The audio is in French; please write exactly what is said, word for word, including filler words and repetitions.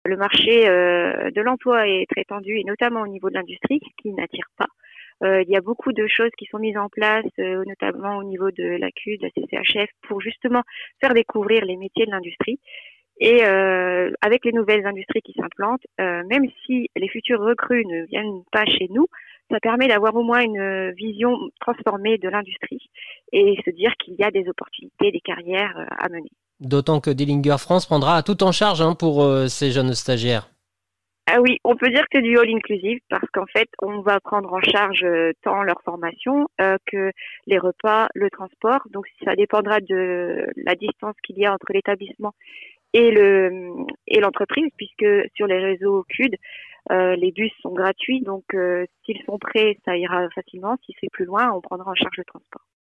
Le marché euh, de l'emploi est très tendu et notamment au niveau de l'industrie qui n'attire pas. Euh, il y a beaucoup de choses qui sont mises en place, euh, notamment au niveau de l'A C U, de la C C H F, pour justement faire découvrir les métiers de l'industrie. Et euh, avec les nouvelles industries qui s'implantent, euh, même si les futurs recrues ne viennent pas chez nous, ça permet d'avoir au moins une vision transformée de l'industrie et se dire qu'il y a des opportunités, des carrières euh, à mener. D'autant que Dillinger France prendra tout en charge hein, pour euh, ces jeunes stagiaires. Ah oui, on peut dire que c'est du all inclusive parce qu'en fait, on va prendre en charge euh, tant leur formation euh, que les repas, le transport. Donc, ça dépendra de la distance qu'il y a entre l'établissement et le et l'entreprise, puisque sur les réseaux C U D, euh, les bus sont gratuits. Donc, euh, s'ils sont prêts, ça ira facilement. Si c'est plus loin, on prendra en charge le transport.